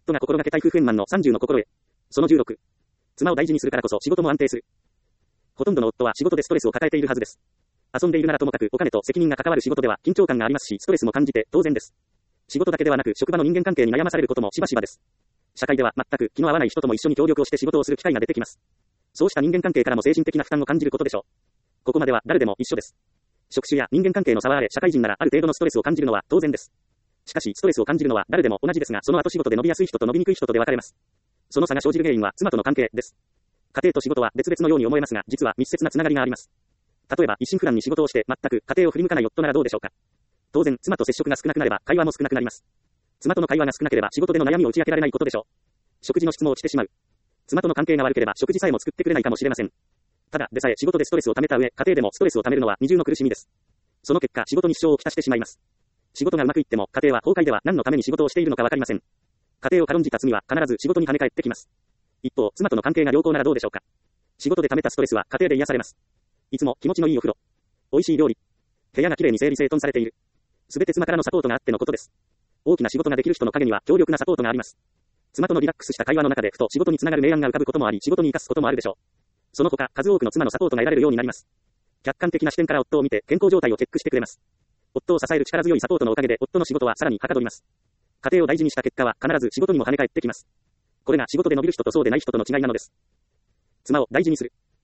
夫が心がけたい夫婦円満の30の心得。その16。妻を大事にするからこそ仕事も安定する。ほとんどの夫は仕事でストレスを抱えているはずです。遊んでいるならともかくお金と責任が関わる仕事では緊張感がありますし、ストレスも感じて当然です。仕事だけではなく職場の人間関係に悩まされることもしばしばです。社会では全く気の合わない人とも一緒に協力をして仕事をする機会が出てきます。そうした人間関係からも精神的な負担を感じることでしょう。ここまでは誰でも一緒です。職種や人間関係の差はあれ、社会人ならある程度のストレスを感じるのは当然です。しかし、ストレスを感じるのは誰でも同じですが、その後仕事で伸びやすい人と伸びにくい人とで分かれます。その差が生じる原因は妻との関係です。家庭と仕事は別々のように思えますが、実は密接なつながりがあります。例えば、一心不乱に仕事をして全く家庭を振り向かない夫ならどうでしょうか。当然、妻と接触が少なくなれば会話も少なくなります。妻との会話が少なければ仕事での悩みを打ち明けられないことでしょう。食事の質も落ちてしまう。妻との関係が悪ければ食事さえも作ってくれないかもしれません。ただでさえ仕事でストレスを溜めた上、家庭でもストレスを溜めるのは二重の苦しみです。その結果、仕事に支障をきたしてしまいます。仕事がうまくいっても、家庭は崩壊では何のために仕事をしているのかわかりません。家庭を軽んじた罪は必ず仕事に跳ね返ってきます。一方、妻との関係が良好ならどうでしょうか。仕事で溜めたストレスは家庭で癒されます。いつも気持ちのいいお風呂、美味しい料理、部屋がきれいに整理整頓されている。すべて妻からのサポートがあってのことです。大きな仕事ができる人の陰には強力なサポートがあります。妻とのリラックスした会話の中でふと仕事につながる明暗が浮かぶこともあり、仕事に生かすこともあるでしょう。その他、数多くの妻のサポートが得られるようになります。客観的な視点から夫を見て健康状態をチェックしてくれます。夫を支える力強いサポートのおかげで夫の仕事はさらにはかどります。家庭を大事にした結果は必ず仕事にも跳ね返ってきます。これが仕事で伸びる人とそうでない人との違いなのです。妻を大事にする。